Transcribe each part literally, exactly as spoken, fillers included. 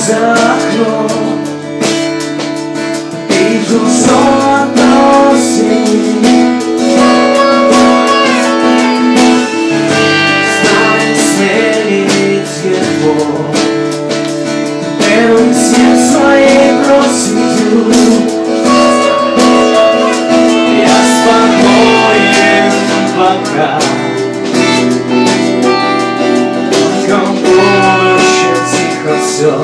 за окном, и вдруг снова осень. Знаю, сменить его, первым всем своей проситью. Я спокоен пока, только больше тихо все.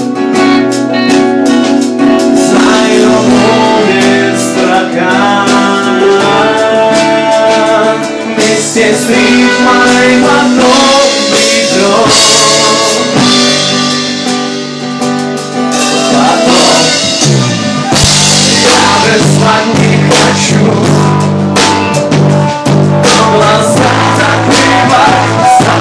Знаю, будет строка вместе с рифмой в одном ведро. Потом я же спать не хочу, но глаза закрываются.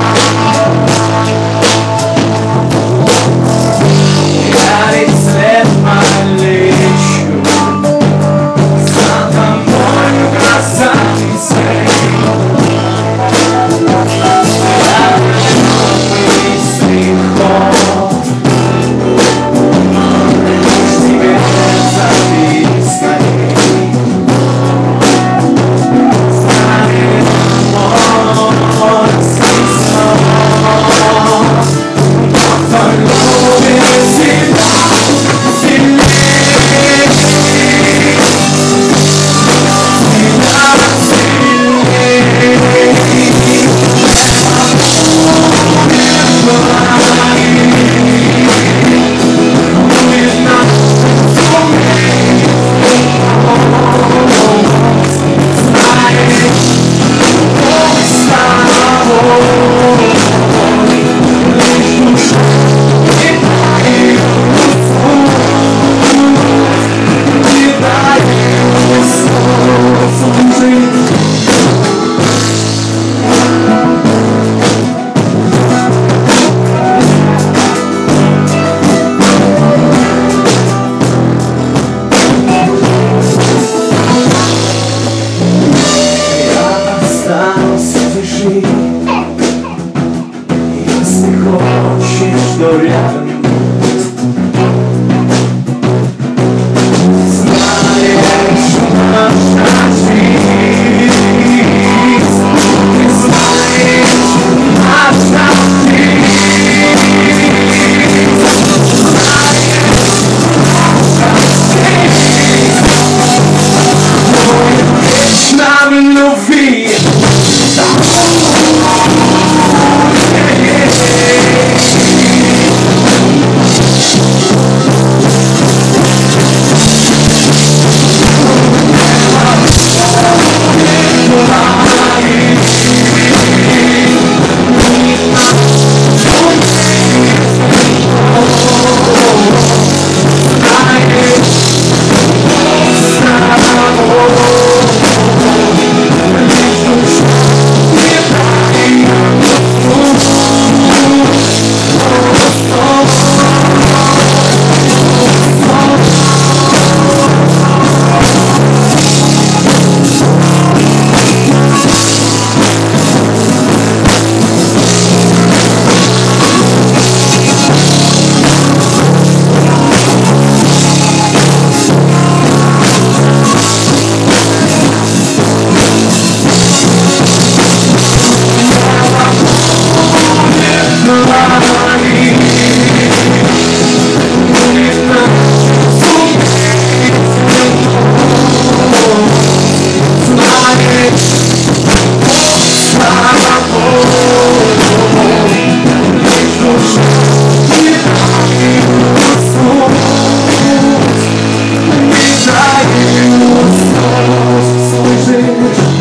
Я ведь след полечу за тобою, красавицей. Я мысли ход лишь тебе запиской. Знаю, мой смысл, кто любит себя сильнее, себя сильнее. Будет нам суметь, знаешь, мы с тобой лишь душа не дает слов, не дает слов жить. Я останусь в тиши, если хочешь, что рядом. Знаешь, наша жизнь, ты знаешь, наша жизнь, знаешь, наша жизнь будет вечно в любви. Слышишь?